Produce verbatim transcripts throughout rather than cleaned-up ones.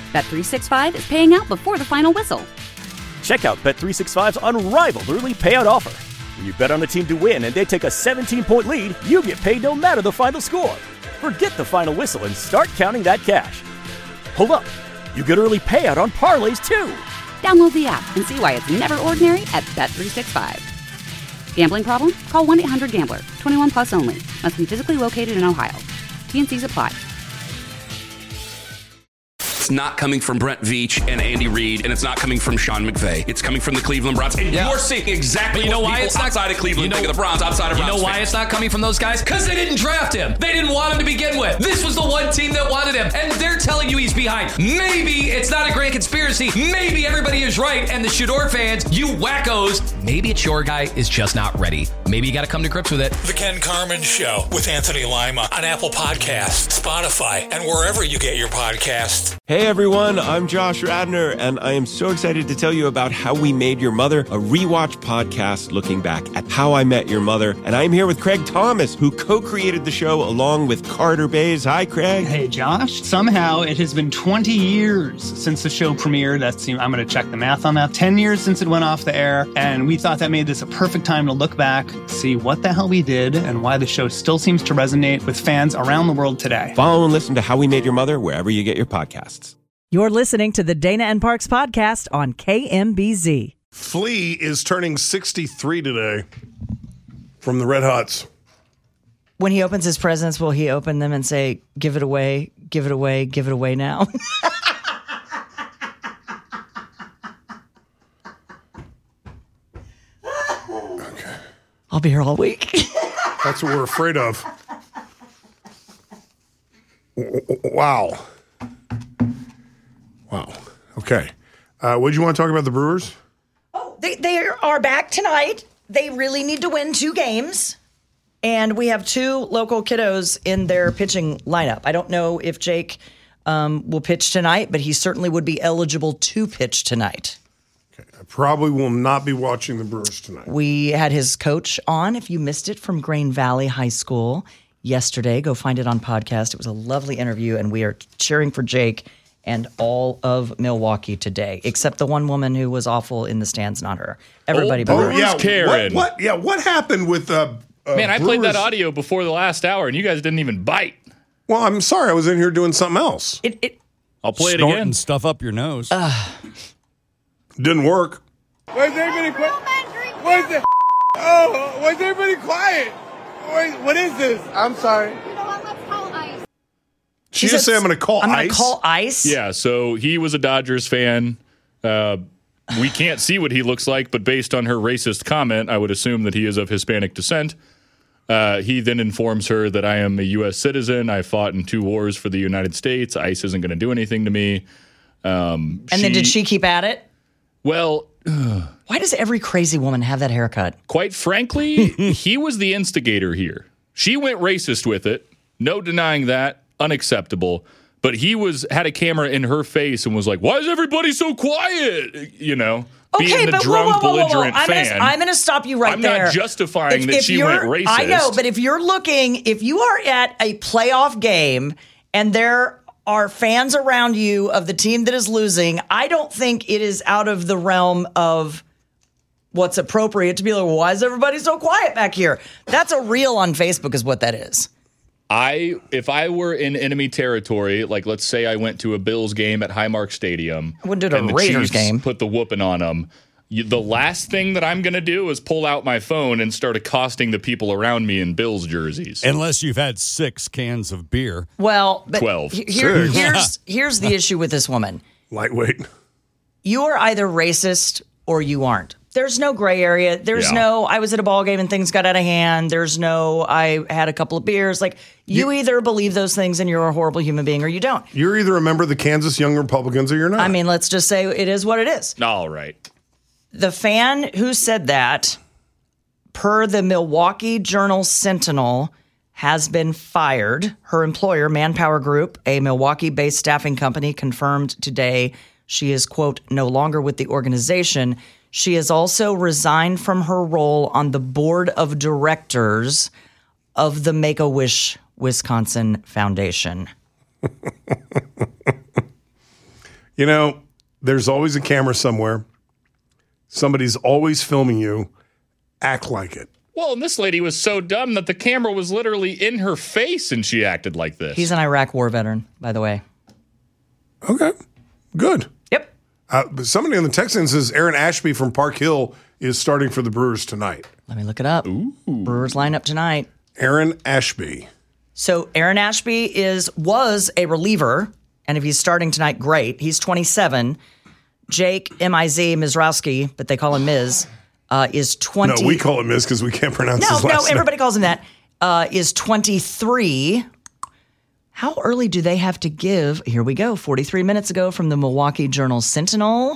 Bet three sixty-five is paying out before the final whistle. Check out Bet three sixty-five's unrivaled early payout offer. When you bet on a team to win and they take a seventeen-point lead, you get paid no matter the final score. Forget the final whistle and start counting that cash. Hold up. You get early payout on parlays, too. Download the app and see why it's never ordinary at Bet three sixty-five. Gambling problem? Call one eight hundred gambler. twenty-one plus only. Must be physically located in Ohio. T and C's apply. It's not coming from Brent Veach and Andy Reid, and it's not coming from Sean McVay. It's coming from the Cleveland Browns. And yeah. you're seeing exactly you know what why people it's not, outside of Cleveland you know, think of the Browns, outside of You Browns know why fans. it's not coming from those guys? Because they didn't draft him. They didn't want him to begin with. This was the one team that wanted him, and they're telling you he's behind. Maybe it's not a grand conspiracy. Maybe everybody is right, and the Shador fans, you wackos, maybe it's your guy is just not ready. Maybe you got to come to grips with it. The Ken Carman Show with Anthony Lima on Apple Podcasts, Spotify, and wherever you get your podcasts. Hey everyone, I'm Josh Radner, and I am so excited to tell you about How We Made Your Mother, a rewatch podcast looking back at How I Met Your Mother. And I'm here with Craig Thomas, who co-created the show along with Carter Bays. Hi, Craig. Hey, Josh. Somehow it has been twenty years since the show premiered. That's, I'm going to check the math on that. ten years since it went off the air, and we thought that made this a perfect time to look back, see what the hell we did, and why the show still seems to resonate with fans around the world today. Follow and listen to How We Made Your Mother wherever you get your podcasts. You're listening to the Dana and Parks podcast on K M B Z. Flea is turning sixty-three today from the Red Hots. When he opens his presents, will he open them and say, give it away, give it away, give it away now? Okay. I'll be here all week. That's what we're afraid of. Wow. Wow. Okay. Uh, what did you want to talk about the Brewers? Oh, they, they are back tonight. They really need to win two games. And we have two local kiddos in their pitching lineup. I don't know if Jake um, will pitch tonight, but he certainly would be eligible to pitch tonight. Okay. I probably will not be watching the Brewers tonight. We had his coach on, if you missed it, from Grain Valley High School yesterday. Go find it on podcast. It was a lovely interview, and we are cheering for Jake and all of Milwaukee today, except the one woman who was awful in the stands, not her. Everybody but oh, her. Yeah, Karen. What, what, yeah, what happened with uh, uh Man, I Brewers? played that audio before the last hour, and you guys didn't even bite. Well, I'm sorry. I was in here doing something else. It, it, I'll play Snorting it again. Stuff up your nose. Uh, Didn't work. Where's everybody quiet? Where's the Oh, where's everybody quiet? Where, what is this? I'm sorry. You know what? Let's call ICE. She just said, I'm going to call I'm ICE. going to call ICE? Yeah, so he was a Dodgers fan. Uh, we can't see what he looks like, but based on her racist comment, I would assume that he is of Hispanic descent. Uh, he then informs her that I am a U S citizen. I fought in two wars for the United States. ICE isn't going to do anything to me. Um, and she, then did she keep at it? Well, uh, why does every crazy woman have that haircut? Quite frankly, he was the instigator here. She went racist with it. No denying that. Unacceptable. But he was had a camera in her face and was like, why is everybody so quiet? You know, okay, being the but drunk, whoa, whoa, whoa, whoa, whoa. belligerent I'm fan. Gonna, I'm going to stop you right I'm there. I'm not justifying if, that if she went racist. I know, but if you're looking, if you are at a playoff game and there are fans around you of the team that is losing, I don't think it is out of the realm of what's appropriate to be like, well, why is everybody so quiet back here? That's a reel on Facebook is what that is. I, if I were in enemy territory, like let's say I went to a Bills game at Highmark Stadium, I wouldn't do it and a the Raiders Chiefs game. Put the whooping on them. You, the last thing that I'm going to do is pull out my phone and start accosting the people around me in Bills jerseys. Unless you've had six cans of beer. Well, but twelve. he- Here, here's here's the issue with this woman. Lightweight. You are either racist or you aren't. There's no gray area. There's Yeah. no, I was at a ball game and things got out of hand. There's no, I had a couple of beers. Like, you, you either believe those things and you're a horrible human being or you don't. You're either a member of the Kansas Young Republicans or you're not. I mean, let's just say it is what it is. All right. The fan who said that, per the Milwaukee Journal Sentinel, has been fired. Her employer, Manpower Group, a Milwaukee-based staffing company, confirmed today she is, quote, no longer with the organization. She has also resigned from her role on the board of directors of the Make-A-Wish Wisconsin Foundation. You know, there's always a camera somewhere. Somebody's always filming you. Act like it. Well, and this lady was so dumb that the camera was literally in her face and she acted like this. He's an Iraq war veteran, by the way. Okay, good. Yep. Uh, but somebody on the text line says Aaron Ashby from Park Hill is starting for the Brewers tonight. Let me look it up. Ooh. Brewers lineup tonight. Aaron Ashby. So Aaron Ashby is was a reliever, and if he's starting tonight, great. He's twenty-seven. Jake M I Z Mizrowski, but they call him Miz, uh, is twenty. No, we call him Miz because we can't pronounce No, his no, last name. everybody calls him that. Uh, is twenty-three. How early do they have to give? Here we go. forty-three minutes ago from the Milwaukee Journal-Sentinel.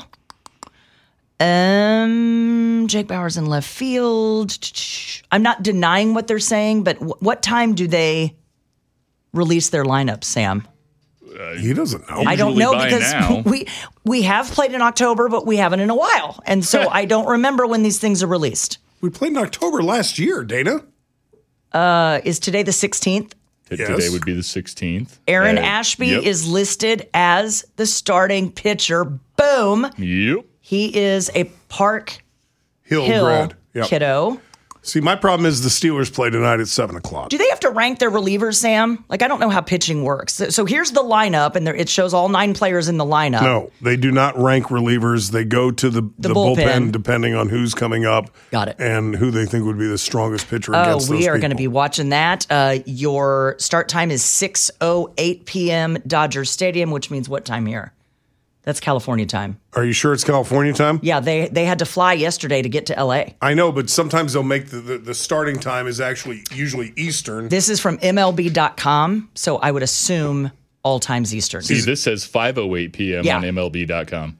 Um, Jake Bauer's in left field. I'm not denying what they're saying, but w- what time do they release their lineup, Sam? Uh, he doesn't know. I don't know because now. we we have played in October, but we haven't in a while, and so I don't remember when these things are released. We played in October last year, Dana. Uh, is today the sixteenth? Yes. Today would be the sixteenth. Aaron uh, Ashby yep. is listed as the starting pitcher. Boom. Yep. He is a Park Hill, Hill grad. Yep. kiddo. See, my problem is the Steelers play tonight at seven o'clock. Do they have to rank their relievers, Sam? Like, I don't know how pitching works. So, so here's the lineup, and there, it shows all nine players in the lineup. No, they do not rank relievers. They go to the, The the, bullpen. bullpen. depending on who's coming up. Got it. And who they think would be the strongest pitcher Oh, against those we are people. going to be watching that. Uh, your start time is six oh eight p.m. Dodger Stadium, which means what time here? That's California time. Are you sure it's California time? Yeah, they they had to fly yesterday to get to L A. I know, but sometimes they'll make the, the, the starting time is actually usually Eastern. This is from M L B dot com, so I would assume all times Eastern. See, this says five oh eight p.m. Yeah. on M L B dot com.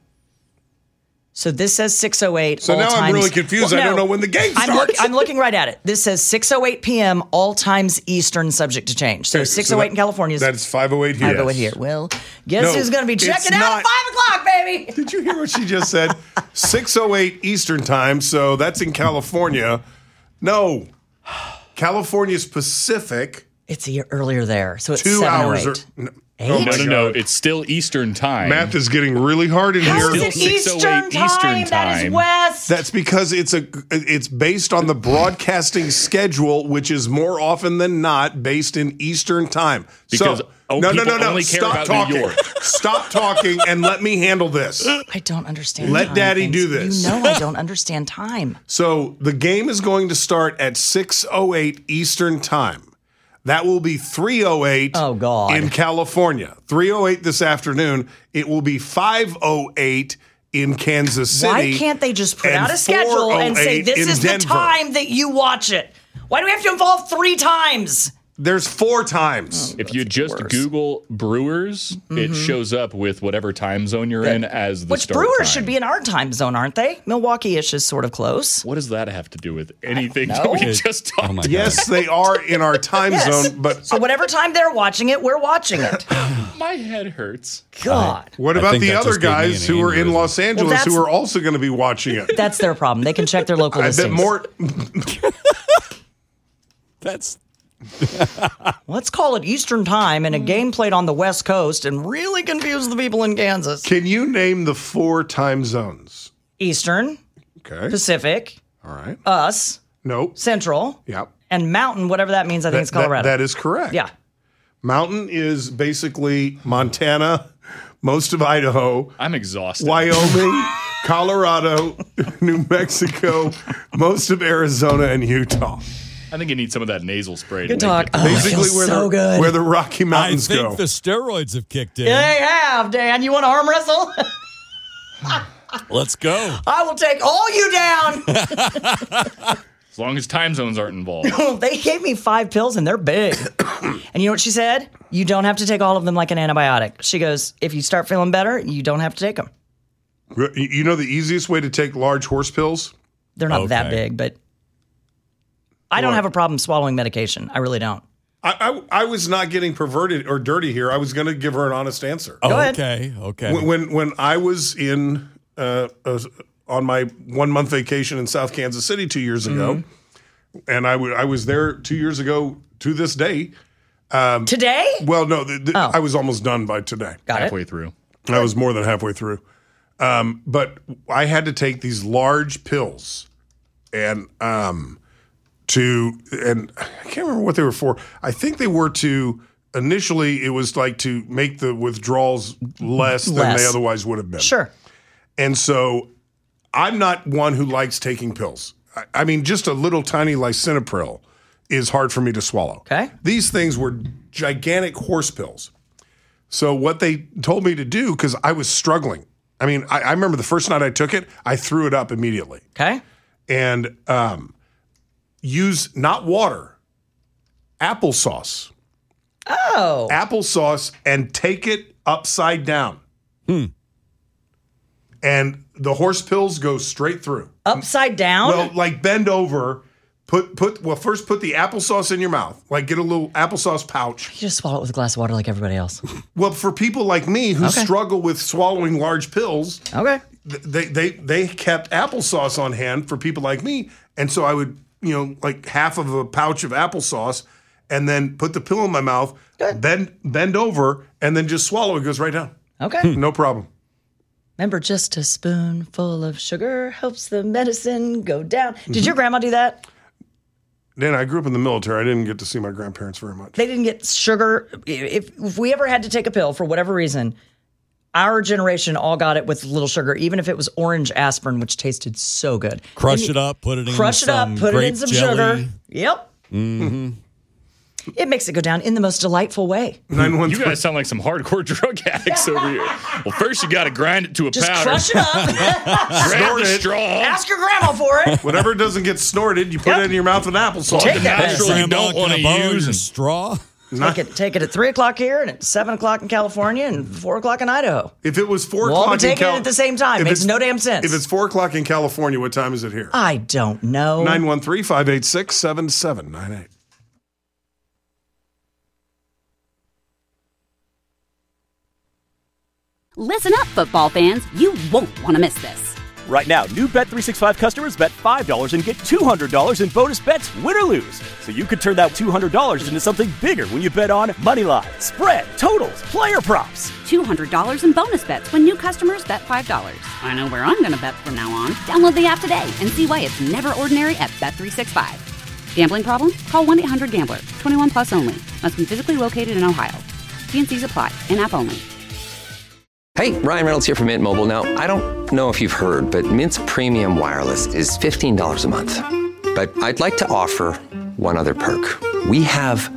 So this says six oh eight. So all now times. I'm really confused. I don't know when the game I'm, look, starts. I'm looking right at it. This says six oh eight p.m. all times Eastern, subject to change. So Okay, six so oh eight that- in California is That's five oh eight here. five oh eight here. Well, guess No, who's going to be it's checking out not- at five o'clock, baby? Did you hear what she just said? six oh eight Eastern time, so that's in California. No. California's Pacific. It's a year earlier there, so it's Two seven oh hours. Or, eight. no, Eight? oh No, my no, no. God. It's still Eastern time. Math is getting really hard in How here. is it Eastern time? Eastern That is time. West. That's because it's a it's based on the broadcasting schedule, which is more often than not based in Eastern time. Because so, oh, no, no, people no, no. only care Stop about New talking. York. Stop talking and let me handle this. I don't understand. Let time Daddy things. do this. You know I don't understand time. So the game is going to start at six oh eight Eastern time. That will be three oh eight Oh, God. in California. three oh eight this afternoon. It will be five oh eight in Kansas City. Why can't they just put and out a schedule and say four oh eight this in is Denver. the time that you watch it? Why do we have to involve three times? There's four times. If you just worse. Google Brewers, it shows up with whatever time zone you're in as the Which start Brewers time. should be in our time zone, aren't they? Milwaukee-ish is sort of close. What does that have to do with anything know. that we It- just oh talked my about? Yes, they are in our time Yes. zone, but So whatever time they're watching it, we're watching it. My head hurts. God. what I about think the that other just gave me guys an who are in aneurysm. Los Angeles that's- who are also going to be watching it? That's their problem. They can check their local I bet listings. more. That's Let's call it Eastern time and a game played on the West Coast and really confuse the people in Kansas. Can you name the four time zones? Eastern, Okay. Pacific, All right. us, Nope. Central, Yep. and Mountain, whatever that means. I think That- it's Colorado. that- that is correct. Yeah. Mountain is basically Montana, most of Idaho, I'm exhausted. Wyoming, Colorado, New Mexico, most of Arizona, and Utah. I think you need some of that nasal spray. Good to make talk. it- Oh, it Basically, feels where so the good. where the Rocky I Mountains think go. the steroids have kicked in. They have, Dan. You want to arm wrestle? Let's go. I will take all you down. As long as time zones aren't involved. They gave me five pills and they're big. And you know what she said? You don't have to take all of them like an antibiotic. She goes, if you start feeling better, you don't have to take them. You know the easiest way to take large horse pills? They're not that Okay. big, but I don't What? have a problem swallowing medication. I really don't. I, I, I was not getting perverted or dirty here. I was going to give her an honest answer. Oh, ahead. okay, okay. When, when when I was in uh, uh, on my one month vacation in South Kansas City two years ago, and I, w- I was there two years ago to this day. Um, Today? well, no, the, the, Oh. I was almost done by today. Got Halfway it. through. I was more than halfway through. Um, but I had to take these large pills and um, to, and I can't remember what they were for. I think they were to, initially it was like to make the withdrawals less, less. than they otherwise would have been. Sure. And so I'm not one who likes taking pills. I, I mean, just a little tiny lisinopril is hard for me to swallow. Okay. These things were gigantic horse pills. So what they told me to do, because I was struggling. I mean, I, I remember the first night I took it, I threw it up immediately. Okay. And um, use not water, applesauce. Oh. Applesauce and take it upside down. Hmm. And the horse pills go straight through. Upside down? Well, like bend over. Put put well first put the applesauce in your mouth. Like get a little applesauce pouch. You just swallow it with a glass of water like everybody else. Well, for people like me who Okay. struggle with swallowing large pills, okay, they they they kept applesauce on hand for people like me, and so I would you know like half of a pouch of applesauce, and then put the pill in my mouth, Good. bend bend over, and then just swallow. It goes right down. Okay. No problem. Remember, just a spoonful of sugar helps the medicine go down. Did Mm-hmm. your grandma do that? Dan, I grew up in the military. I didn't get to see my grandparents very much. They didn't get sugar. If, if we ever had to take a pill for whatever reason, our generation all got it with little sugar, even if it was orange aspirin, which tasted so good. Crush And it up, put it in Crush it up, some put it in grape some jelly. sugar. Yep. Mm-hmm. It makes it go down in the most delightful way. You guys sound like some hardcore drug addicts over here. Well, first you got to grind it to a Just powder. crush it up. Grab Snort the it. straw. Ask your grandma for it. Whatever doesn't get snorted, you put Yep. it in your mouth with applesauce. Take that Natural you medicine. don't Grandma, want can to I borrow use. your And straw? Take it, take it at three o'clock here, and at seven o'clock in California, and four o'clock in Idaho. If it was four We'll all be o'clock in taking Cal- it at the same time. if Makes it's- no damn sense. If it's four o'clock in California, what time is it here? I don't know. nine one three, five eight six, seven seven nine eight. Listen up, football fans. You won't want to miss this. Right now, new Bet three sixty-five customers bet five dollars and get two hundred dollars in bonus bets, win or lose. So you could turn that two hundred dollars into something bigger when you bet on moneyline, spread, totals, player props. two hundred dollars in bonus bets when new customers bet five dollars. I know where I'm going to bet from now on. Download the app today and see why it's never ordinary at Bet three sixty-five. Gambling problem? Call one eight hundred gambler. twenty-one plus only. Must be physically located in Ohio. T and C's apply. In-app only. Hey, Ryan Reynolds here from Mint Mobile. Now, I don't know if you've heard, but Mint's premium wireless is fifteen dollars a month. But I'd like to offer one other perk. We have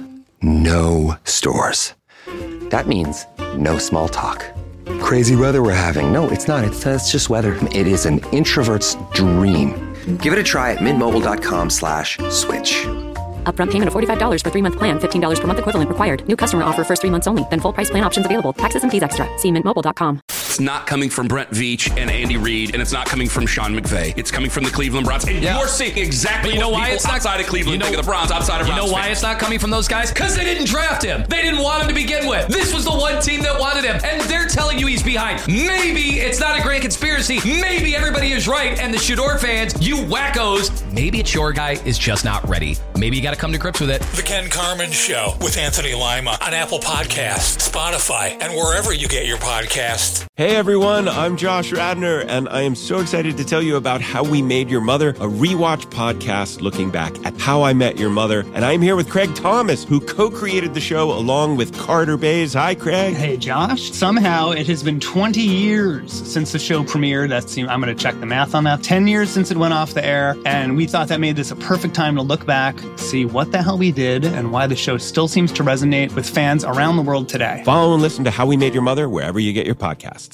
no stores. That means no small talk. Crazy weather we're having. No, it's not. It's, uh, it's just weather. It is an introvert's dream. Give it a try at mintmobile.com slash switch. Upfront payment of forty-five dollars for three-month plan, fifteen dollars per month equivalent required. New customer offer first three months only. Then full price plan options available. Taxes and fees extra. See mint mobile dot com. It's not coming from Brent Veach and Andy Reid, and it's not coming from Sean McVay. It's coming from the Cleveland Browns. And Yeah. you're seeing exactly But you know what why people it's not outside of Cleveland you know, think of the Browns, outside of You Browns know why fans. it's not coming from those guys? Because they didn't draft him. They didn't want him to begin with. This was the one team that wanted him, and they're telling you he's behind. Maybe it's not a grand conspiracy. Maybe everybody is right, and the Shador fans, you wackos, maybe it's your guy is just not ready. Maybe you got to come to grips with it. The Ken Carmen Show with Anthony Lima on Apple Podcasts, Spotify, and wherever you get your podcasts. Hey everyone, I'm Josh Radner, and I am so excited to tell you about How We Made Your Mother, a rewatch podcast looking back at How I Met Your Mother. And I'm here with Craig Thomas, who co-created the show along with Carter Bays. Hi, Craig. Hey, Josh. Somehow it has been twenty years since the show premiered. That's, I'm going to check the math on that. ten years since it went off the air. And we thought that made this a perfect time to look back, see what the hell we did, and why the show still seems to resonate with fans around the world today. Follow and listen to How We Made Your Mother wherever you get your podcasts.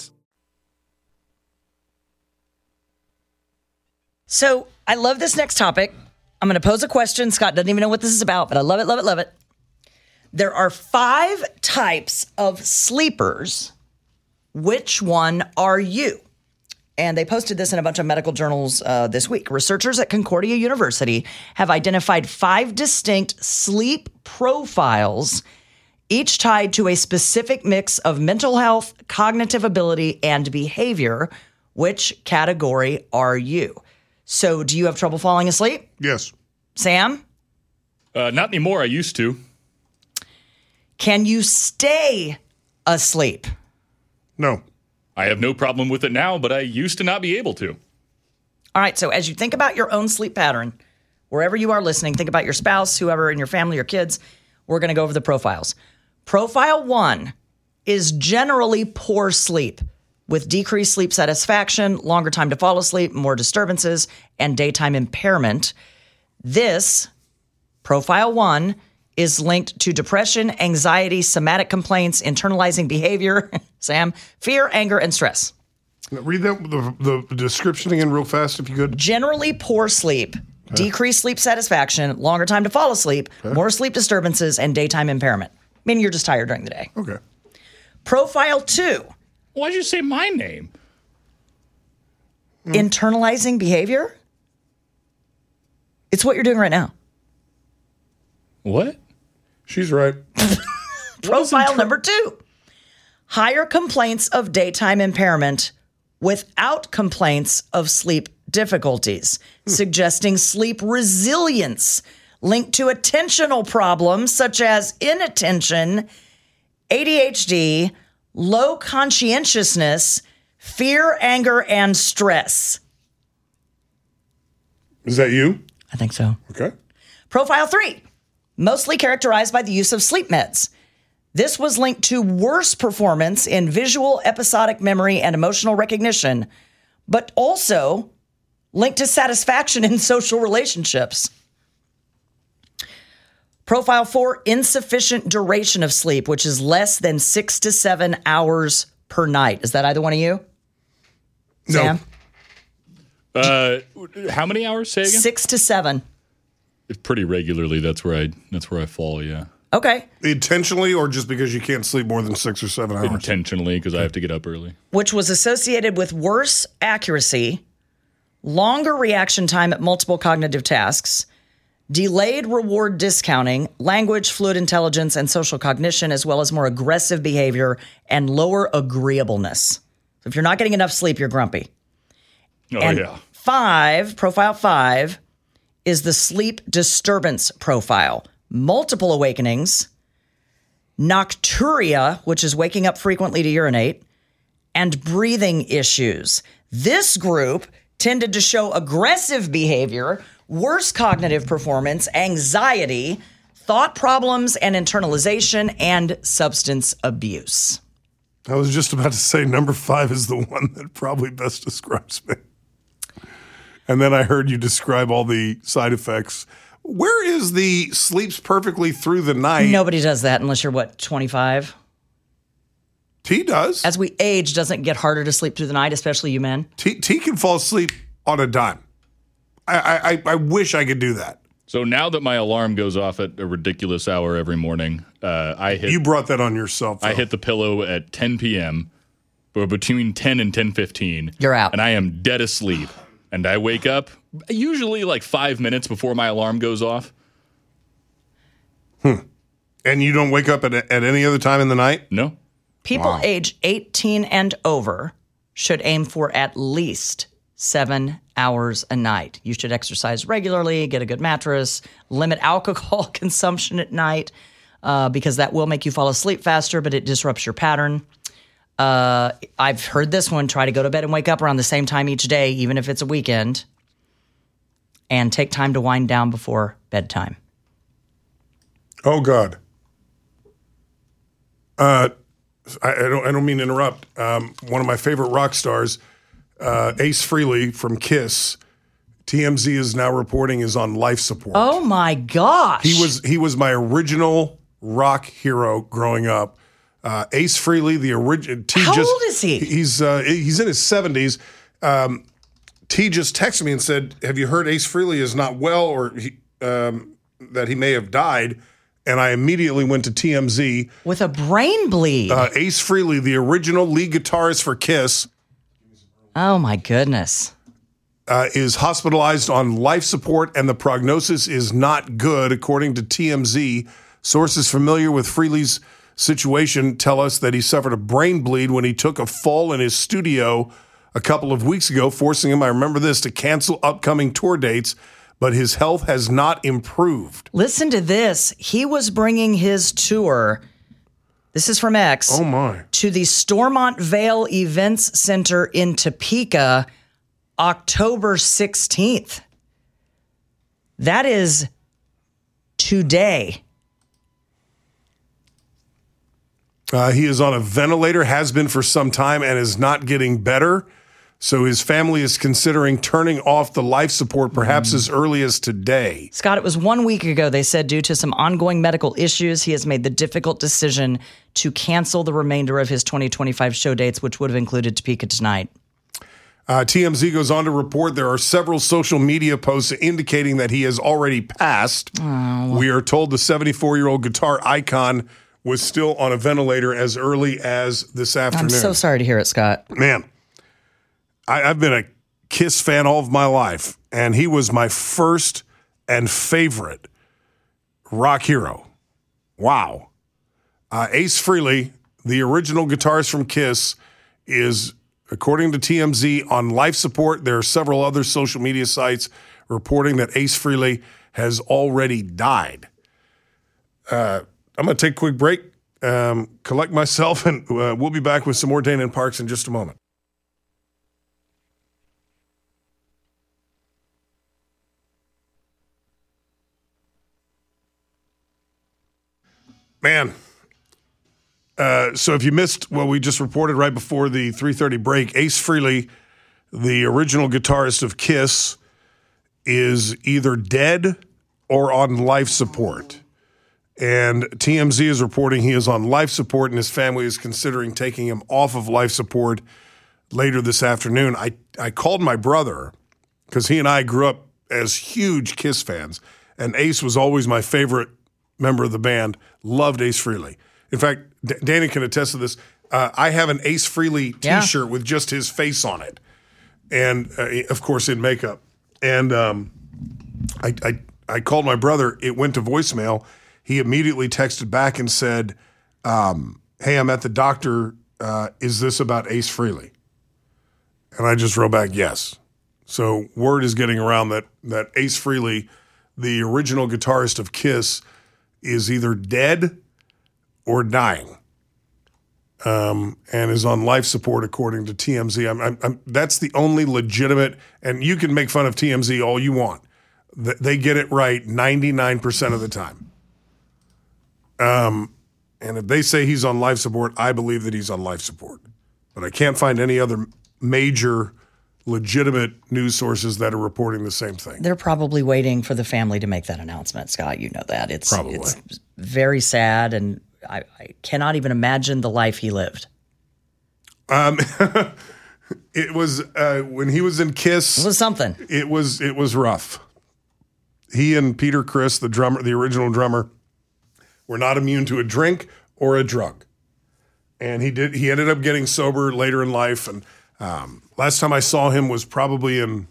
So I love this next topic. I'm going to pose a question. Scott doesn't even know what this is about, but I love it, love it, love it. There are five types of sleepers. Which one are you? And they posted this in a bunch of medical journals uh, this week. Researchers at Concordia University have identified five distinct sleep profiles, each tied to a specific mix of mental health, cognitive ability, and behavior. Which category are you? So do you have trouble falling asleep? Yes. Sam? Uh, not anymore. I used to. Can you stay asleep? No. I have no problem with it now, but I used to not be able to. All right, so as you think about your own sleep pattern, wherever you are listening, think about your spouse, whoever in your family or kids. We're going to go over the profiles. Profile one is generally poor sleep with decreased sleep satisfaction, longer time to fall asleep, more disturbances, and daytime impairment. This, profile one, is linked to depression, anxiety, somatic complaints, internalizing behavior, Sam, fear, anger, and stress. Read that the, the description again real fast if you could. Generally poor sleep, okay. Decreased sleep satisfaction, longer time to fall asleep, okay. More sleep disturbances, and daytime impairment. Meaning you're just tired during the day. Okay. Profile two. Why'd you say my name? Mm. Internalizing behavior? It's what you're doing right now. What? She's right. Profile inter- number two. Higher complaints of daytime impairment without complaints of sleep difficulties, hmm. suggesting sleep resilience linked to attentional problems such as inattention, A D H D, low conscientiousness, fear, anger, and stress. Is that you? I think so. Okay. Profile three. Mostly characterized by the use of sleep meds. This was linked to worse performance in visual, episodic memory, and emotional recognition, but also linked to satisfaction in social relationships. Profile four, insufficient duration of sleep, which is less than six to seven hours per night. Is that either one of you? No. Sam? Uh, how many hours? Say again. Six to seven. Pretty regularly. That's where I. That's where I fall. Yeah. Okay. Intentionally, or just because you can't sleep more than six or seven hours? Intentionally, because I have to get up early. Which was associated with worse accuracy, longer reaction time at multiple cognitive tasks, delayed reward discounting, language, fluid intelligence, and social cognition, as well as more aggressive behavior and lower agreeableness. So if you're not getting enough sleep, you're grumpy. Oh, and yeah. Five, profile five, is the sleep disturbance profile. Multiple awakenings, nocturia, which is waking up frequently to urinate, and breathing issues. This group tended to show aggressive behavior, worse cognitive performance, anxiety, thought problems and internalization, and substance abuse. I was just about to say number five is the one that probably best describes me. And then I heard you describe all the side effects. Where is the sleeps perfectly through the night? Nobody does that unless you're, what, twenty-five? T does. As we age, doesn't it get harder to sleep through the night, especially you men? T, T can fall asleep on a dime. I, I, I wish I could do that. So now that my alarm goes off at a ridiculous hour every morning, uh, I hit. You brought that on yourself, though. I hit the pillow at ten p.m., or between ten and ten fifteen. You're out. And I am dead asleep. And I wake up usually like five minutes before my alarm goes off. Hmm. And you don't wake up at, at any other time in the night? No. People Wow. age eighteen and over should aim for at least seven hours a night. You should exercise regularly, get a good mattress, limit alcohol consumption at night, uh, because that will make you fall asleep faster, but it disrupts your pattern. Uh, I've heard this one, try to go to bed and wake up around the same time each day, even if it's a weekend, and take time to wind down before bedtime. Oh, God. Uh, I, I don't I don't mean to interrupt. Um, one of my favorite rock stars, uh, Ace Frehley from Kiss, T M Z is now reporting is on life support. Oh, my gosh. He was he was my original rock hero growing up. Uh, Ace Frehley, the original. How just, old is he? He's uh, he's in his seventies. Um, T just texted me and said, "Have you heard Ace Frehley is not well, or he, um, that he may have died?" And I immediately went to T M Z with a brain bleed. Uh, Ace Frehley, the original lead guitarist for Kiss. Oh my goodness. Uh, is hospitalized on life support, and the prognosis is not good, according to T M Z. Sources familiar with Frehley's situation tell us that he suffered a brain bleed when he took a fall in his studio a couple of weeks ago, forcing him, I remember this, to cancel upcoming tour dates, but his health has not improved. Listen to this. He was bringing his tour This is from X. Oh, my. To the Stormont Vale Events Center in Topeka, October sixteenth. That is today. Uh, he is on a ventilator, has been for some time, and is not getting better. So his family is considering turning off the life support perhaps mm. as early as today. Scott, it was one week ago, they said, due to some ongoing medical issues, he has made the difficult decision to cancel the remainder of his twenty twenty-five show dates, which would have included Topeka Tonight. Uh, T M Z goes on to report there are several social media posts indicating that he has already passed. Oh. We are told the seventy-four-year-old guitar icon was still on a ventilator as early as this afternoon. I'm so sorry to hear it, Scott. Man, I, I've been a Kiss fan all of my life, and he was my first and favorite rock hero. Wow. Uh, Ace Frehley, the original guitarist from Kiss, is, according to T M Z, on life support. There are several other social media sites reporting that Ace Frehley has already died. Uh, I'm going to take a quick break, um, collect myself, and uh, we'll be back with some more Dana and Parks in just a moment. Man, uh, so if you missed what we just reported right before the three thirty break, Ace Frehley, the original guitarist of Kiss, is either dead or on life support. And T M Z is reporting he is on life support and his family is considering taking him off of life support later this afternoon. I, I called my brother because he and I grew up as huge Kiss fans, and Ace was always my favorite member of the band. Loved Ace Frehley. In fact, D- Danny can attest to this. Uh, I have an Ace Frehley T-shirt yeah. with just his face on it, and uh, of course in makeup. And um, I, I I called my brother. It went to voicemail. He immediately texted back and said, um, hey, I'm at the doctor. Uh, is this about Ace Frehley? And I just wrote back, yes. So word is getting around that that Ace Frehley, the original guitarist of Kiss, is either dead or dying, um, and is on life support, according to T M Z. I'm, I'm, I'm, that's the only legitimate, and you can make fun of T M Z all you want. They get it right ninety-nine percent of the time. Um, and if they say he's on life support, I believe that he's on life support. But I can't find any other major, legitimate news sources that are reporting the same thing. They're probably waiting for the family to make that announcement, Scott. You know that. It's, probably. It's very sad, and I, I cannot even imagine the life he lived. Um, it was uh, when he was in Kiss. It was something. It was it was rough. He and Peter Criss, the drummer, the original drummer, were not immune to a drink or a drug, and he did. He ended up getting sober later in life. And um, last time I saw him was probably in.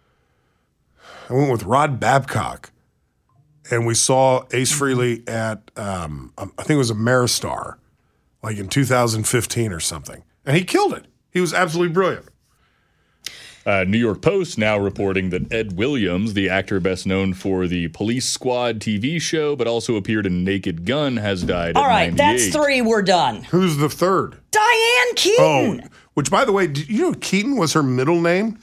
I went with Rod Babcock, and we saw Ace Frehley at um, I think it was a Maristar, like in two thousand fifteen or something, and he killed it. He was absolutely brilliant. Uh, New York Post now reporting that Ed Williams, the actor best known for the Police Squad T V show, but also appeared in Naked Gun, has died All at right, ninety-eight. that's three. We're done. Who's the third? Diane Keaton. Oh, which, by the way, did you know Keaton was her middle name?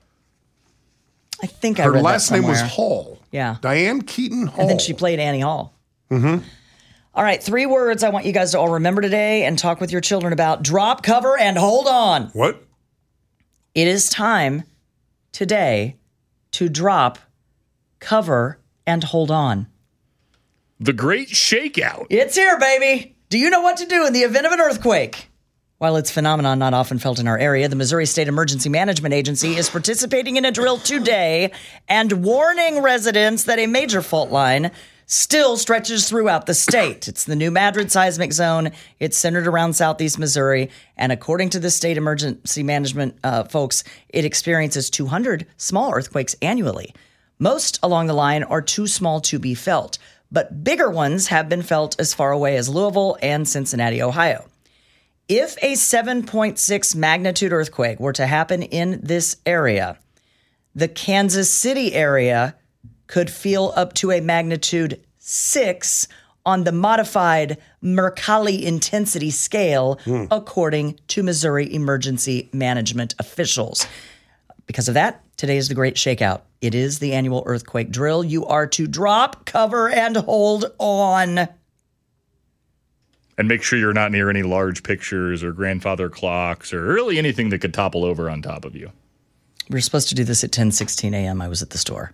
I think I her read that last name was somewhere. Hall. Yeah. Diane Keaton Hall. And then she played Annie Hall. Mm-hmm. All right, three words I want you guys to all remember today and talk with your children about. Drop, cover, and hold on. What? It is time today to drop, cover, and hold on. The Great Shakeout. It's here, baby. Do you know what to do in the event of an earthquake? While it's a phenomenon not often felt in our area, the Missouri State Emergency Management Agency is participating in a drill today and warning residents that a major fault line still stretches throughout the state. It's the New Madrid seismic zone. It's centered around southeast Missouri. And according to the state emergency management uh, folks, it experiences two hundred small earthquakes annually. Most along the line are too small to be felt, but bigger ones have been felt as far away as Louisville and Cincinnati, Ohio. If a seven point six magnitude earthquake were to happen in this area, the Kansas City area could feel up to a magnitude six on the modified Mercalli intensity scale, Hmm. according to Missouri emergency management officials. Because of that, today is the Great Shakeout. It is the annual earthquake drill. You are to drop, cover, and hold on. And make sure you're not near any large pictures or grandfather clocks or really anything that could topple over on top of you. We were supposed to do this at ten sixteen a.m. I was at the store.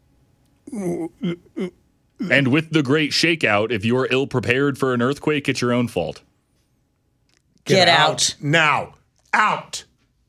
And with the Great Shakeout, if you're ill prepared for an earthquake, it's your own fault. Get, Get out. out. Now. Out.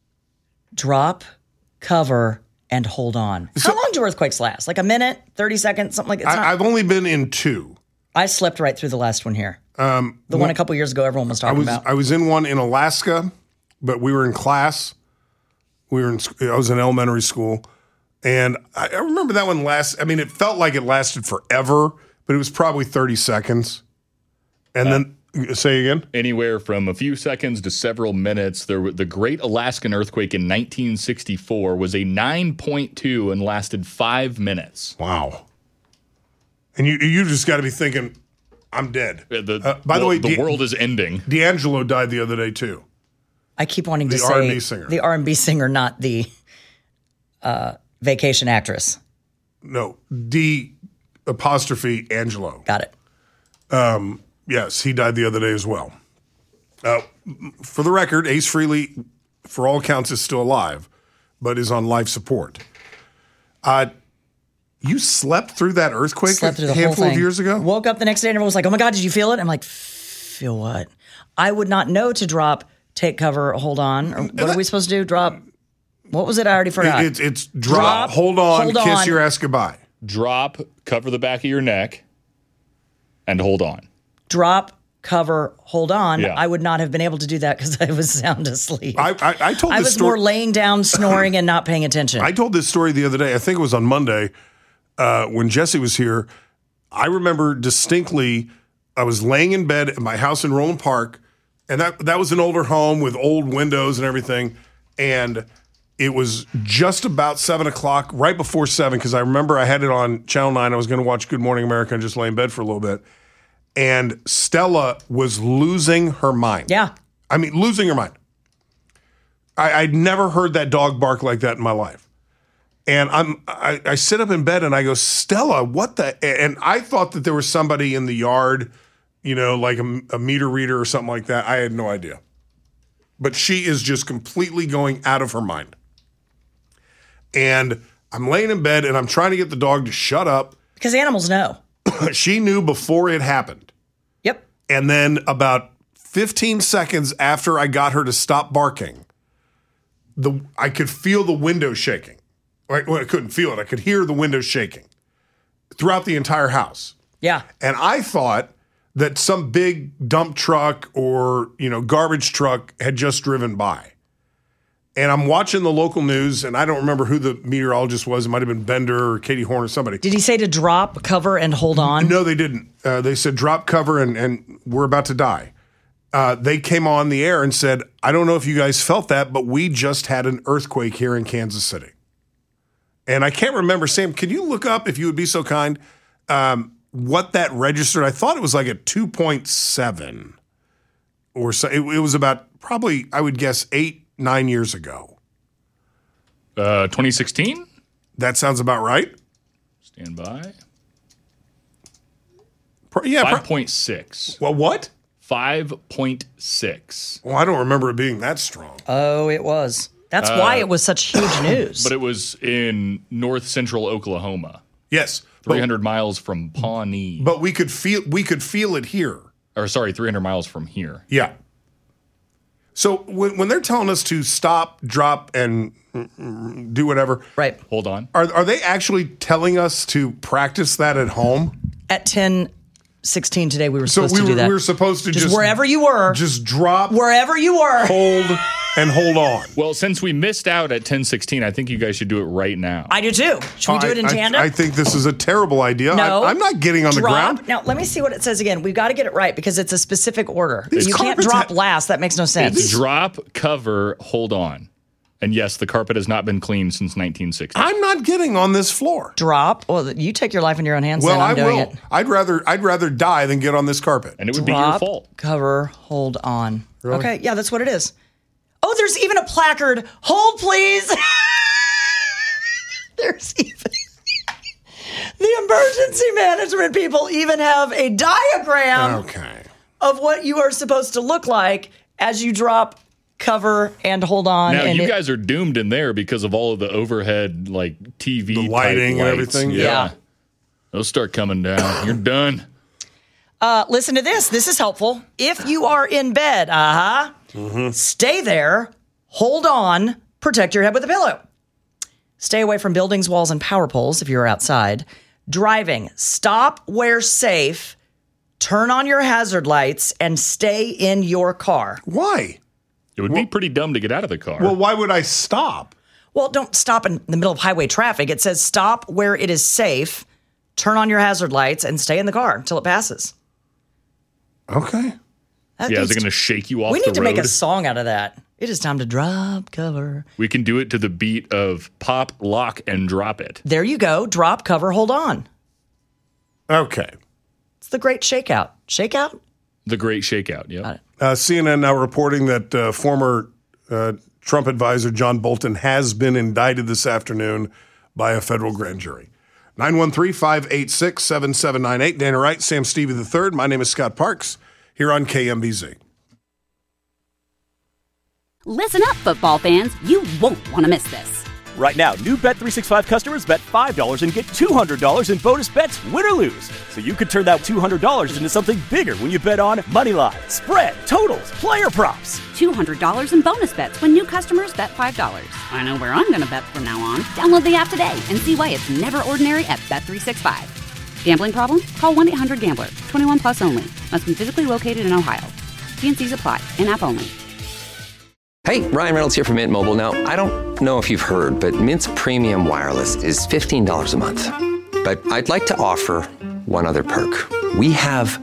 Drop, cover, and hold on. So, How long do earthquakes last? Like a minute, thirty seconds, something like that? I, I've only been in two. I slept right through the last one here. Um, the one a couple years ago everyone was talking I was, about. I was in one in Alaska, but we were in class. We were in. I was in elementary school, and I, I remember that one last. I mean, it felt like it lasted forever, but it was probably thirty seconds. And uh, then say again. Anywhere from a few seconds to several minutes. There, the Great Alaskan Earthquake in nineteen sixty-four was a nine point two and lasted five minutes. Wow. And you you just got to be thinking, I'm dead. The, the, uh, by well, the way, the D- world is ending. D'Angelo died the other day too. I keep wanting to the say R and B singer. the R and B singer, not the uh, vacation actress. No, D apostrophe Angelo. Got it. Um, yes, he died the other day as well. Uh, for the record, Ace Frehley, for all accounts, is still alive, but is on life support. Uh, you slept through that earthquake Slept through the a handful whole thing. of years ago? Woke up the next day and everyone was like, oh my God, did you feel it? I'm like, feel what? I would not know to drop, take cover, hold on. Or what are we supposed to do? Drop. What was it? I already forgot. It, it's it's drop, drop, hold on, hold kiss on. your ass goodbye. Drop, cover the back of your neck, and hold on. Drop, cover, hold on. Yeah. I would not have been able to do that because I was sound asleep. I, I, I told I this was story. more laying down, snoring, and not paying attention. I told this story the other day. I think it was on Monday uh, when Jesse was here. I remember distinctly, I was laying in bed at my house in Roland Park, and that that was an older home with old windows and everything. And it was just about seven o'clock, right before seven, because I remember I had it on Channel nine. I was going to watch Good Morning America and just lay in bed for a little bit. And Stella was losing her mind. Yeah. I mean, losing her mind. I, I'd never heard that dog bark like that in my life. And I'm, I, I sit up in bed and I go, Stella, what the? And I thought that there was somebody in the yard, you know, like a, a meter reader or something like that. I had no idea. But she is just completely going out of her mind. And I'm laying in bed and I'm trying to get the dog to shut up. Because animals know. She knew before it happened. Yep. And then about fifteen seconds after I got her to stop barking, the I could feel the window shaking. Well, I couldn't feel it. I could hear the window shaking throughout the entire house. Yeah. And I thought that some big dump truck or, you know, garbage truck had just driven by. And I'm watching the local news, and I don't remember who the meteorologist was. It might have been Bender or Katie Horn or somebody. Did he say to drop, cover, and hold on? No, they didn't. Uh, they said drop, cover, and, and we're about to die. Uh, they came on the air and said, I don't know if you guys felt that, but we just had an earthquake here in Kansas City. And I can't remember, Sam, can you look up, if you would be so kind, um, what that registered? I thought it was like a two point seven or so. It, it was about probably, I would guess, eight, nine years ago. Uh, twenty sixteen? That sounds about right. Stand by. Pro, yeah, five point six. Well, what? five point six. Well, I don't remember it being that strong. Oh, it was. That's Uh, why it was such huge news. But it was in north central Oklahoma. Yes. three hundred miles from Pawnee. But we could feel we could feel it here. Or sorry, three hundred miles from here. Yeah. So when when they're telling us to stop, drop, and do whatever, right? Hold on. Are are they actually telling us to practice that at home? At ten sixteen today, we were So supposed we to were do that. we were supposed to just, just wherever you were, just drop, wherever you were, hold, and hold on. Well, since we missed out at ten sixteen, I think you guys should do it right now. I do too. Should we do I- it in I- tandem? I, think this is a terrible idea. No. I, I'm not getting on the Drop. ground. Now, let me see what it says again. We've got to get it right because it's a specific order. These you can't carpets drop ha- last. That makes no sense. It's drop, cover, hold on. And yes, the carpet has not been cleaned since nineteen sixty. I'm not getting on this floor. Drop. Well, you take your life in your own hands. Well, then I'm I doing will. it. I'd rather I'd rather die than get on this carpet. And it would Drop, be your fault. Cover, hold on. Really? Okay, yeah, that's what it is. Oh, there's even a placard. Hold, please. There's even the emergency management people even have a diagram okay. of what you are supposed to look like as you drop, cover, and hold on. Now, and you it, guys are doomed in there because of all of the overhead, like, T V The lighting type and lights. everything? Yeah. Yeah. They'll start coming down. You're done. Uh, listen to this. This is helpful. If you are in bed, uh-huh, Mm-hmm. stay there, hold on, protect your head with a pillow. Stay away from buildings, walls, and power poles if you're outside. Driving, stop where safe, turn on your hazard lights, and stay in your car. Why? It would be pretty dumb to get out of the car. Well, why would I stop? Well, don't stop in the middle of highway traffic. It says stop where it is safe, turn on your hazard lights, and stay in the car until it passes. Okay. That yeah, is needs it going to to- shake you off We the need to road? make a song out of that. It is time to drop, cover. We can do it to the beat of pop, lock, and drop it. There you go. Drop, cover, hold on. Okay. It's the great shakeout. Shakeout? The great shakeout, yeah. Uh, C N N now reporting that uh, former uh, Trump advisor John Bolton has been indicted this afternoon by a federal grand jury. nine one three, five eight six, seven seven nine eight. Dana Wright, Sam Stevie the third. My name is Scott Parks here on K M B Z. Listen up, football fans. You won't want to miss this. Right now, new Bet three sixty-five customers bet five dollars and get two hundred dollars in bonus bets, win or lose. So you could turn that two hundred dollars into something bigger when you bet on money line, spread, totals, player props. two hundred dollars in bonus bets when new customers bet five dollars. I know where I'm going to bet from now on. Download the app today and see why it's never ordinary at Bet three sixty-five. Gambling problem? Call one eight hundred gambler. twenty-one plus only. Must be physically located in Ohio. T and C's apply. In-app only. Hey, Ryan Reynolds here from Mint Mobile. Now, I don't know if you've heard, but Mint's premium wireless is fifteen dollars a month. But I'd like to offer one other perk. We have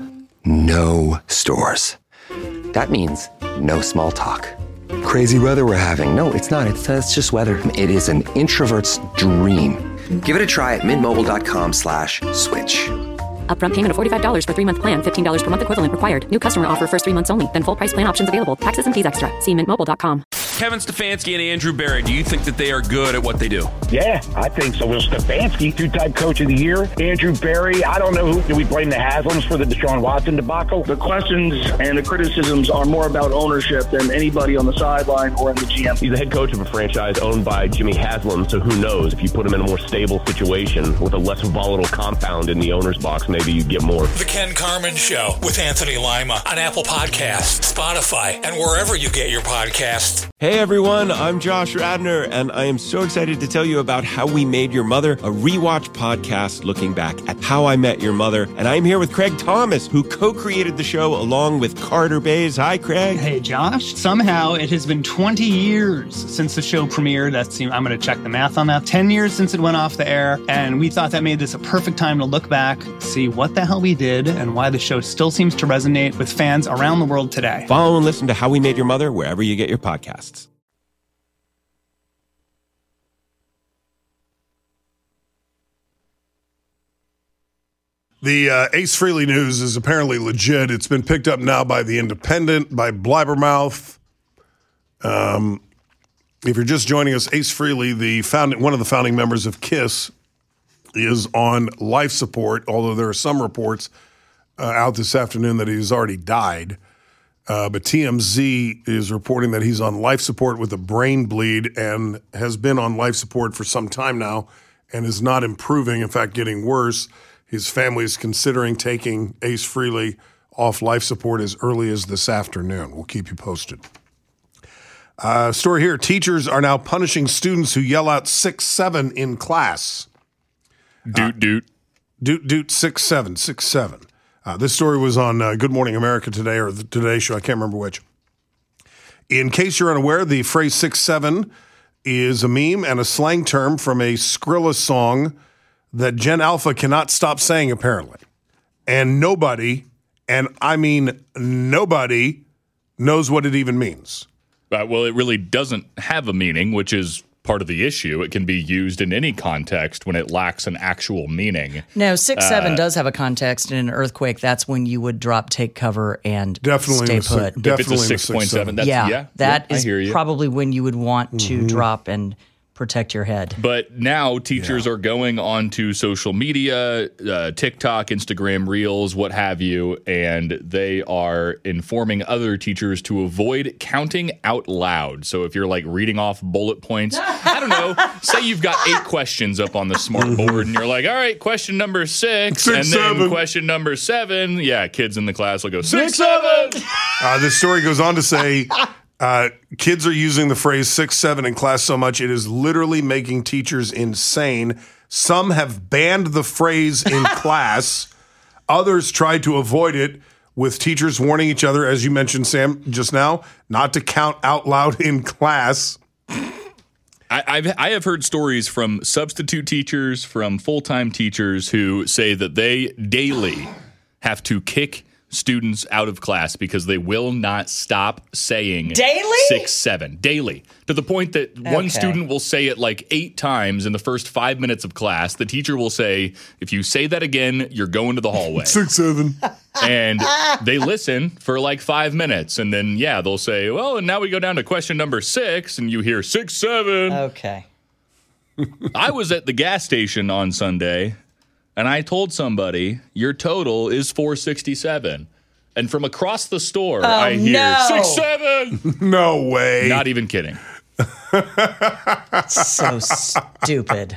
no stores. That means no small talk. Crazy weather we're having. No, it's not. It's, uh, it's just weather. It is an introvert's dream. Give it a try at mintmobile.com slash switch. Upfront payment of forty-five dollars for three-month plan, fifteen dollars per month equivalent required. New customer offer first three months only. Then full price plan options available. Taxes and fees extra. See mint mobile dot com. Kevin Stefanski and Andrew Berry, do you think that they are good at what they do? Yeah, I think so. Well, Stefanski, two-time coach of the year. Andrew Berry, I don't know who. Do we blame the Haslams for the Deshaun Watson debacle? The questions and the criticisms are more about ownership than anybody on the sideline or in the G M. He's the head coach of a franchise owned by Jimmy Haslam, so who knows? If you put him in a more stable situation with a less volatile compound in the owner's box, maybe you get more. The Ken Carman Show with Anthony Lima on Apple Podcasts, Spotify, and wherever you get your podcasts. Hey everyone, I'm Josh Radner, and I am so excited to tell you about How We Made Your Mother, a rewatch podcast looking back at How I Met Your Mother. And I'm here with Craig Thomas, who co-created the show along with Carter Bays. Hi, Craig. Hey, Josh. Somehow it has been twenty years since the show premiered. That's, I'm going to check the math on that. ten years since it went off the air, and we thought that made this a perfect time to look back, see what the hell we did, and why the show still seems to resonate with fans around the world today. Follow and listen to How We Made Your Mother wherever you get your podcasts. The uh, Ace Frehley news is apparently legit. It's been picked up now by The Independent, by Blabbermouth. Um, if you're just joining us, Ace Frehley, the founding, one of the founding members of KISS, is on life support, although there are some reports uh, out this afternoon that he's already died. Uh, but T M Z is reporting that he's on life support with a brain bleed and has been on life support for some time now and is not improving, in fact, getting worse. His family is considering taking Ace Frehley off life support as early as this afternoon. We'll keep you posted. Uh, story here, teachers are now punishing students who yell out six seven in class. Doot, doot. Doot, doot, six seven, six seven. Uh, this story was on uh, Good Morning America today, or the Today Show, I can't remember which. In case you're unaware, the phrase six seven is a meme and a slang term from a Skrilla song that Gen Alpha cannot stop saying, apparently. And nobody, and I mean nobody, knows what it even means. Uh, well, it really doesn't have a meaning, which is part of the issue. It can be used in any context when it lacks an actual meaning. No, six seven uh, does have a context. In an earthquake, that's when you would drop, take cover, and Definitely stay in a put. six- If it's a definitely in a six point seven, that's, yeah, yeah, that yeah, is I hear you. probably when you would want to Mhm. drop and protect your head. But now teachers are going onto social media, uh, TikTok, Instagram Reels, what have you, and they are informing other teachers to avoid counting out loud. So if you're like reading off bullet points, I don't know, say you've got eight questions up on the smart board and you're like, all right, question number six, Six, and then seven. question number seven. Yeah, kids in the class will go, six, seven. Uh, this story goes on to say uh, kids are using the phrase six seven in class so much it is literally making teachers insane. Some have banned the phrase in class. Others try to avoid it, with teachers warning each other, as you mentioned, Sam, just now, not to count out loud in class. I, I've, I have heard stories from substitute teachers, from full-time teachers who say that they daily have to kick students out of class because they will not stop saying Daily? six, seven, daily, to the point that one Okay. student will say it like eight times in the first five minutes of class. The teacher will say, if you say that again, you're going to the hallway. Six, seven. And they listen for like five minutes. And then, yeah, they'll say, well, and now we go down to question number six, and you hear six, seven. Okay. I was at the gas station on Sunday, and I told somebody, your total is four sixty-seven. And from across the store, Oh, I hear no. six, seven. No way. Not even kidding. So stupid.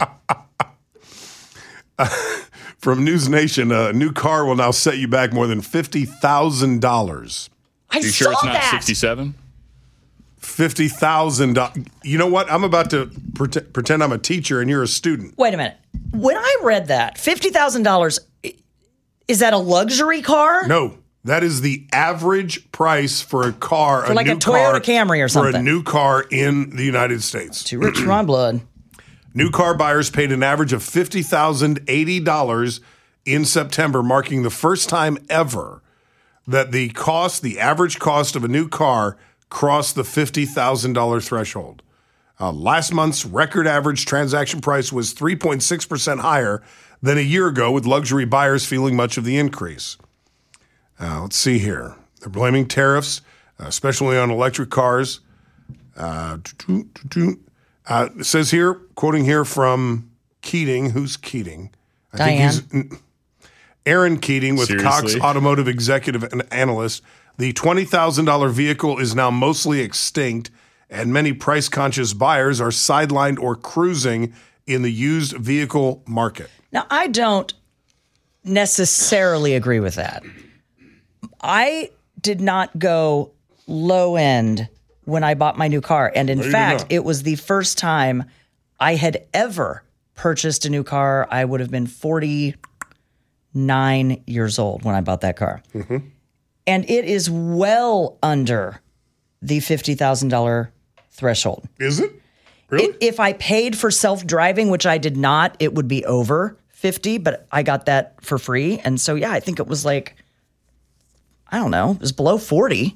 From News Nation, a new car will now set you back more than fifty thousand dollars. I you sure it's saw not that. sixty-seven? fifty thousand dollars. You know what? I'm about to pret- pretend I'm a teacher and you're a student. Wait a minute. When I read that, fifty thousand dollars, is that a luxury car? No, that is the average price for a car. For like new a Toyota car, Camry or For a something. new car in the United States. Too rich for my blood. New car buyers paid an average of fifty thousand eighty dollars in September, marking the first time ever that the cost, the average cost of a new car crossed the fifty thousand dollars threshold. Uh, last month's record average transaction price was three point six percent higher than a year ago, with luxury buyers feeling much of the increase. Uh, let's see here. They're blaming tariffs, uh, especially on electric cars. Uh, uh, it says here, quoting here from Keating. Who's Keating? I Diane. think he's Aaron Keating with Cox Seriously? Automotive Executive and Analyst. The twenty thousand dollars vehicle is now mostly extinct, and many price-conscious buyers are sidelined or cruising in the used vehicle market. Now, I don't necessarily agree with that. I did not go low end when I bought my new car. And in No, you did fact, not. it was the first time I had ever purchased a new car. I would have been forty-nine years old when I bought that car. Mm-hmm. And it is well under the fifty thousand dollars threshold. Is it? Really? I- If I paid for self-driving, which I did not, it would be over fifty, but I got that for free. And so, yeah, I think it was like, I don't know, it was below forty.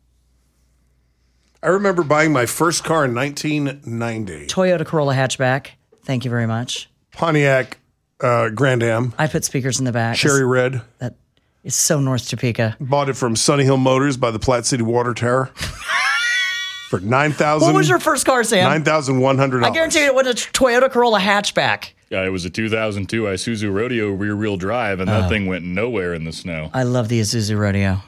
I remember buying my first car in nineteen ninety. Toyota Corolla hatchback. Thank you very much. Pontiac uh, Grand Am. I put speakers in the back. Cherry red. That is so North Topeka. Bought it from Sunny Hill Motors by the Platte City Water Tower for nine thousand. What was your first car, Sam? Nine thousand one hundred I dollars. guarantee you it was a Toyota Corolla hatchback. Yeah, it was a two thousand two Isuzu Rodeo rear-wheel drive, and that thing went nowhere in the snow. I love the Isuzu Rodeo.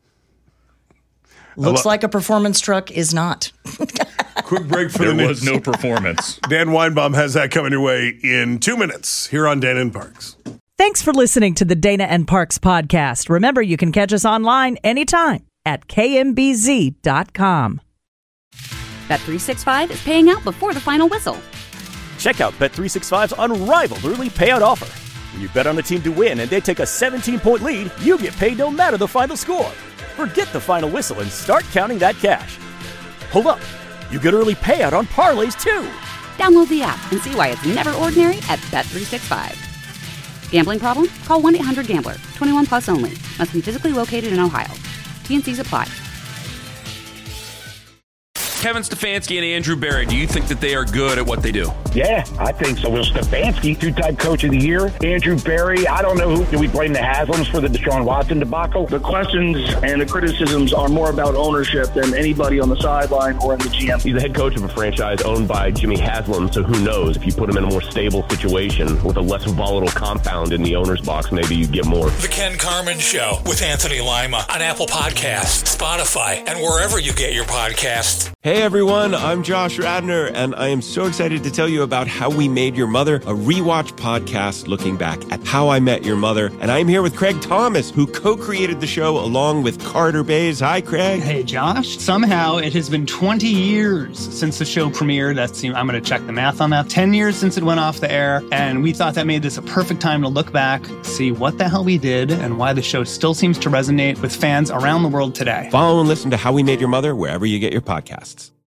Looks lo- like a performance truck, is not. Quick break for There the was news. no performance. Dan Weinbaum has that coming your way in two minutes here on Dan and Parks. Thanks for listening to the Dana and Parks podcast. Remember, you can catch us online anytime at K M B Z dot com. Bet three sixty-five is paying out before the final whistle. Check out Bet three sixty-five's unrivaled early payout offer. When you bet on a team to win and they take a seventeen-point lead, you get paid no matter the final score. Forget the final whistle and start counting that cash. Hold up. You get early payout on parlays, too. Download the app and see why it's never ordinary at Bet three sixty-five. Gambling problem? Call one eight hundred gambler. twenty-one plus only. Must be physically located in Ohio. T and C's apply. Kevin Stefanski and Andrew Berry, do you think that they are good at what they do? Yeah, I think so. Will Stefanski, two-time coach of the year. Andrew Berry, I don't know who. Do we blame the Haslams for the Deshaun Watson debacle? The questions and the criticisms are more about ownership than anybody on the sideline or in the G M. He's the head coach of a franchise owned by Jimmy Haslam, so who knows? If you put him in a more stable situation with a less volatile compound in the owner's box, maybe you get more. The Ken Carman Show with Anthony Lima on Apple Podcasts, Spotify, and wherever you get your podcasts. Hey everyone, I'm Josh Radner, and I am so excited to tell you about How We Made Your Mother, a rewatch podcast looking back at How I Met Your Mother. And I'm here with Craig Thomas, who co-created the show along with Carter Bays. Hi, Craig. Hey, Josh. Somehow it has been twenty years since the show premiered. That's, I'm going to check the math on that. ten years since it went off the air, and we thought that made this a perfect time to look back, see what the hell we did, and why the show still seems to resonate with fans around the world today. Follow and listen to How We Made Your Mother wherever you get your podcasts.